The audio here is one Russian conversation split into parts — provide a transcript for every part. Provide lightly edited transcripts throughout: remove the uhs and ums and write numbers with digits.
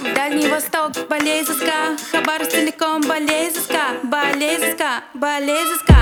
Дальний Восток, болей за ска. Хабаровск целиком, болей за ска. Болей за ска, болей за ска.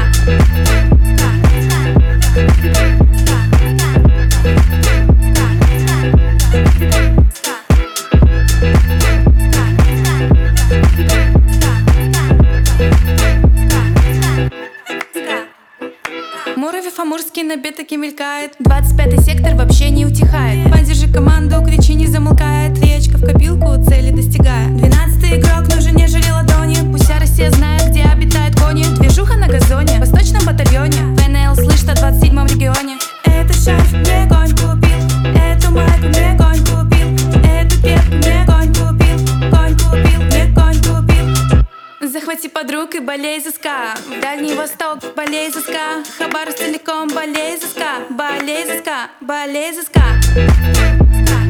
Муравьев амурский на бетаке мелькает. 25-й сектор вообще не утихает. Поддержи команду, кричи, не замолкает. Речка в копилку, цели достигая. 12-й игрок, но уже не жалей ладони. Пусть вся Россия знает, где обитают кони. Движуха на газоне, в восточном батальоне. ФНЛ слышит о 27-м регионе. Этот шарф мне конь купил, эту майку мне конь купил, эту кепку мне конь купил, мне конь купил. Захвати подруг и болей за ска. В Дальний Восток, болей за ска. Хабаровск целиком, болей за ска. Болей за ска, болей за ска.